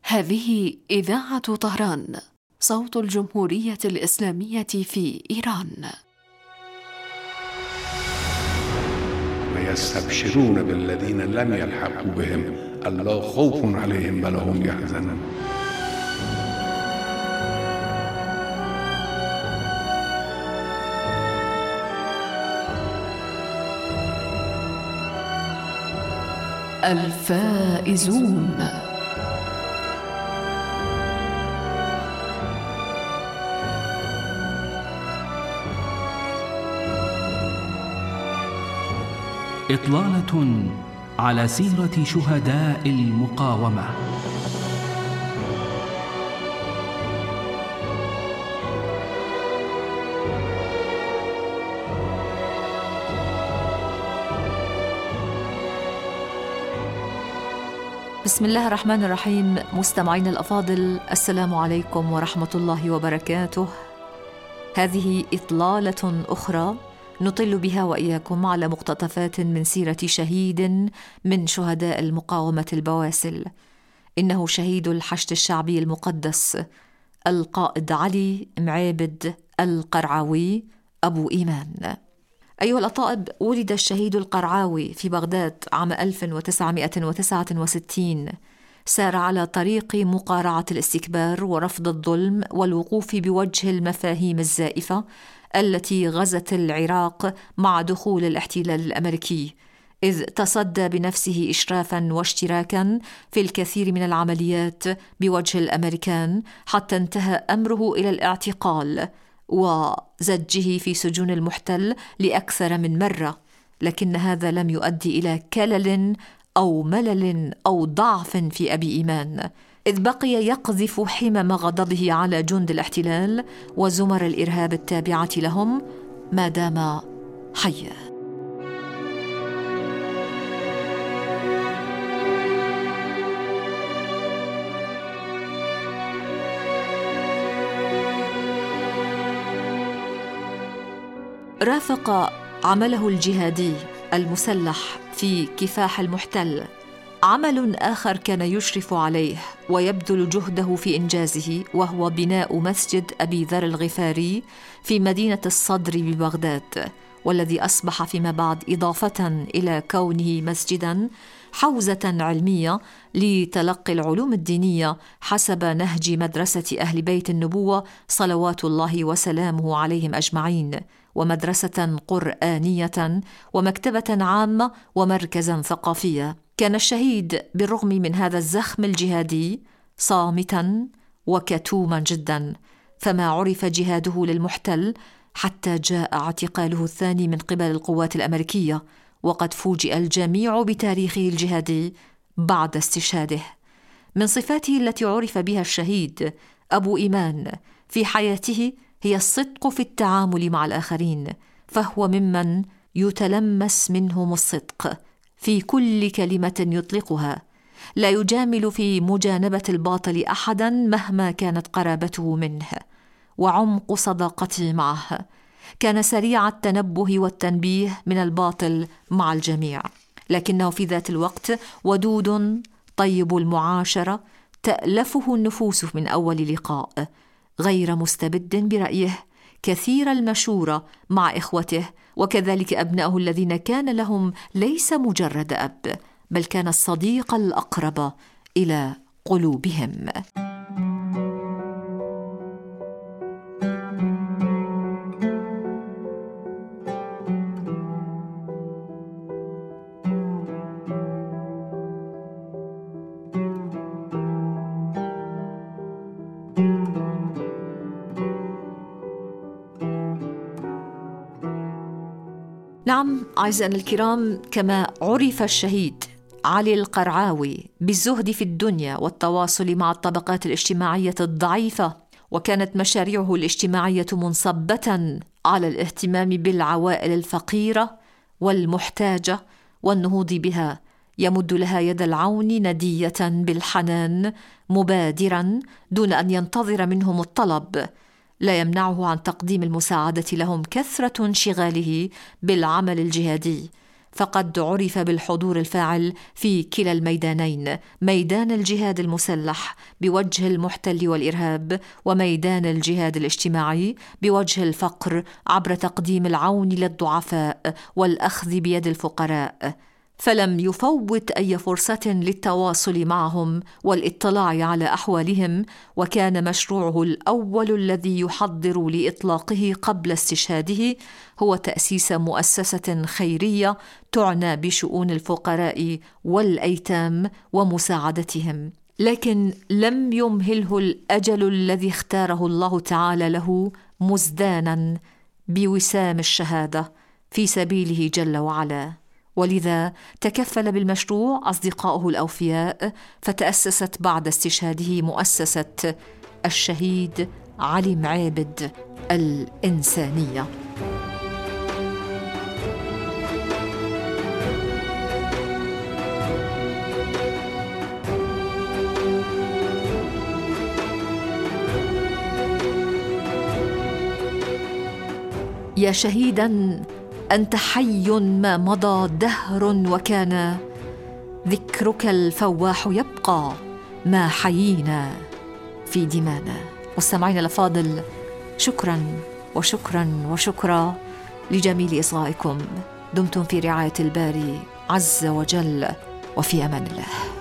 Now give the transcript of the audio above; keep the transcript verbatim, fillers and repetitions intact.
هذه إذاعة طهران، صوت الجمهورية الإسلامية في إيران. ويستبشرون بالذين لم يلحقوا بهم ألا خوف عليهم ولا هم يحزنون. الفائزون. إطلالة على سيرة شهداء المقاومة. بسم الله الرحمن الرحيم. مستمعين الأفاضل، السلام عليكم ورحمة الله وبركاته. هذه إطلالة أخرى نطل بها وإياكم على مقتطفات من سيرة شهيد من شهداء المقاومة البواسل. إنه شهيد الحشد الشعبي المقدس، القائد علي معابد القرعاوي أبو إيمان. أيها الأطائب، ولد الشهيد القرعاوي في بغداد عام ألف وتسعمائة وتسعة وستين. سار على طريق مقارعة الاستكبار ورفض الظلم والوقوف بوجه المفاهيم الزائفة التي غزت العراق مع دخول الاحتلال الأمريكي، إذ تصدى بنفسه إشرافاً واشتراكاً في الكثير من العمليات بوجه الأمريكان، حتى انتهى أمره إلى الاعتقال وزجه في سجون المحتل لأكثر من مرة. لكن هذا لم يؤدي إلى كلل أو ملل أو ضعف في أبي إيمان، إذ بقي يقذف حمم غضبه على جند الاحتلال وزمر الإرهاب التابعة لهم ما دام حيا. رافق عمله الجهادي المسلح في كفاح المحتل عمل آخر كان يشرف عليه ويبذل جهده في إنجازه، وهو بناء مسجد أبي ذر الغفاري في مدينة الصدر ببغداد، والذي أصبح فيما بعد إضافة إلى كونه مسجداً حوزة علمية لتلقي العلوم الدينية حسب نهج مدرسة أهل بيت النبوة صلوات الله وسلامه عليهم أجمعين، ومدرسة قرآنية ومكتبة عامة ومركزاً ثقافيا. كان الشهيد بالرغم من هذا الزخم الجهادي صامتاً وكتوما جداً، فما عرف جهاده للمحتل حتى جاء اعتقاله الثاني من قبل القوات الأمريكية، وقد فوجئ الجميع بتاريخه الجهادي بعد استشهاده. من صفاته التي عرف بها الشهيد أبو إيمان في حياته هي الصدق في التعامل مع الآخرين، فهو ممن يتلمس منهم الصدق في كل كلمة يطلقها، لا يجامل في مجانبة الباطل أحدا مهما كانت قرابته منه وعمق صداقته معه. كان سريع التنبه والتنبيه من الباطل مع الجميع، لكنه في ذات الوقت ودود طيب المعاشرة تألفه النفوس من أول لقاء، غير مستبد برأيه، كثير المشورة مع إخوته وكذلك أبنائه الذين كان لهم ليس مجرد أب، بل كان الصديق الأقرب إلى قلوبهم. نعم أعزائنا الكرام، كما عرف الشهيد علي القرعاوي بالزهد في الدنيا والتواصل مع الطبقات الاجتماعية الضعيفة، وكانت مشاريعه الاجتماعية منصبة على الاهتمام بالعوائل الفقيرة والمحتاجة والنهوض بها، يمد لها يد العون ندية بالحنان مبادرا دون أن ينتظر منهم الطلب. لا يمنعه عن تقديم المساعدة لهم كثرة انشغاله بالعمل الجهادي، فقد عرف بالحضور الفاعل في كلا الميدانين، ميدان الجهاد المسلح بوجه المحتل والإرهاب، وميدان الجهاد الاجتماعي بوجه الفقر عبر تقديم العون للضعفاء والأخذ بيد الفقراء. فلم يفوت أي فرصة للتواصل معهم والاطلاع على أحوالهم، وكان مشروعه الأول الذي يحضر لإطلاقه قبل استشهاده هو تأسيس مؤسسة خيرية تعنى بشؤون الفقراء والأيتام ومساعدتهم. لكن لم يمهله الأجل الذي اختاره الله تعالى له مزدانا بوسام الشهادة في سبيله جل وعلا، ولذا تكفل بالمشروع أصدقاؤه الأوفياء، فتأسست بعد استشهاده مؤسسة الشهيد علي معابد الإنسانية. يا شهيدا أنت حي ما مضى دهر وكان، ذكرك الفواح يبقى ما حيينا في دمانا. مستمعين الأفاضل، شكرا وشكرا وشكرا لجميل إصغائكم. دمتم في رعاية الباري عز وجل، وفي أمان الله.